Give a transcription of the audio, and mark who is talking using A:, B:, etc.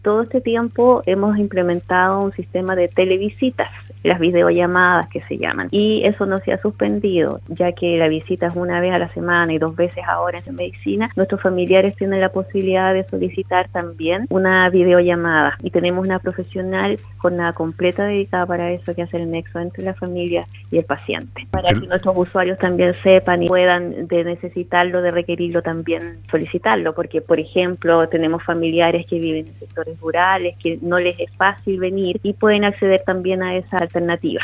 A: Todo este tiempo hemos implementado un sistema de televisitas, las videollamadas que se llaman, y eso no se ha suspendido, ya que la visita es una vez a la semana y 2 veces ahora en medicina. Nuestros familiares tienen la posibilidad de solicitar también una videollamada y tenemos una profesional jornada completa dedicada para eso, que hace el nexo entre la familia y el paciente, para que nuestros usuarios también sepan y puedan, de necesitarlo, de requerirlo, también solicitarlo, porque por ejemplo tenemos familiares que viven en sectores rurales, que no les es fácil venir y pueden acceder también a esa alternativa.